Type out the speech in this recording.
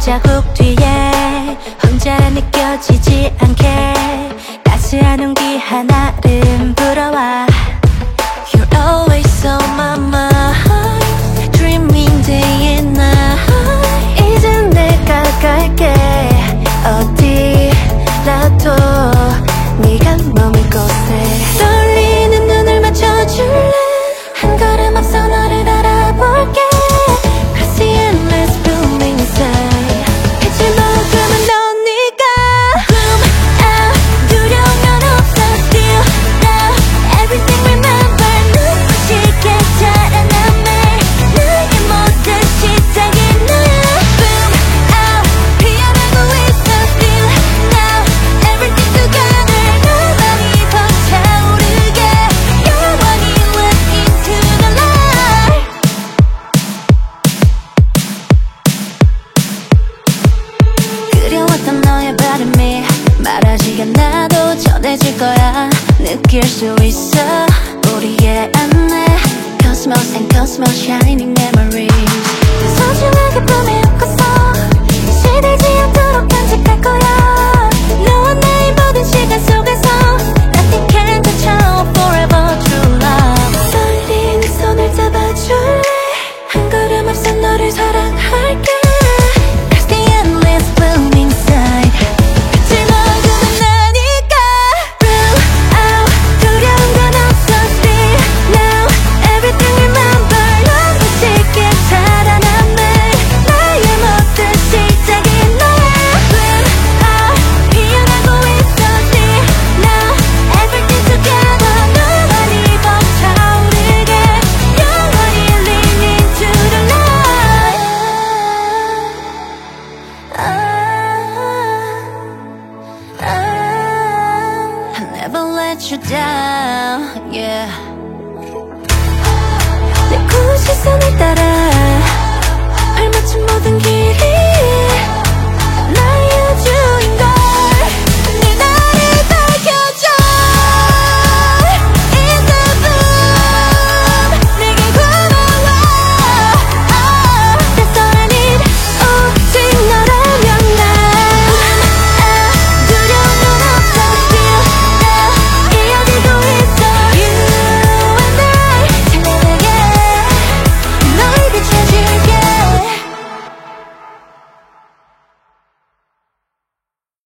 발자국 뒤에 혼자라 느껴지지 않게 따스한 온기 하나를 불어와. You're always on my mind, dreaming day and night. 이젠 내가 갈게 어디라도 네가 머물 곳에. 떨리는 눈을 맞춰줄래? 한 걸음 앞서 너를 알아볼게. Crazy endless blooming inside. 빛을 머금은 너니까. Bloom out, 두려운 건 없어. Still now, everything remember. 눈부시게 자라난 매일 나의 모든 시작이 너야. Bloom out, 피어나고 있어. Still now, everything together. 너만이 벅차오르게 영원히 live into the light. 그려왔던 너의 발음이 말하지 않아도 전해질 거야. 느낄 수 있어 우리의 안내. Cosmos and cosmos shining memories. 소중하게 보내놓고서 시들지 않도록 간직할 거야. 너와 나의 모든 시간 속에서 Nothing can touch our forever true love. 떨리는 손을 잡아줄래? 한 걸음 앞서 너를 사랑할게. Cause the endless bloom inside. 빛을 머금은 나니까. Bloom out, 두려운 건 없어. Still now, everything remember. 눈부시게 자라난 매일 나의 모든 시작이 너야. Bloom out, 피어나고 있어. Still now, everything together. 너만이 벅차오르게 영원히 lean into the light. I'll never let you down, yeah. 내 고운 시선을 따라 발맞춘 모든 길이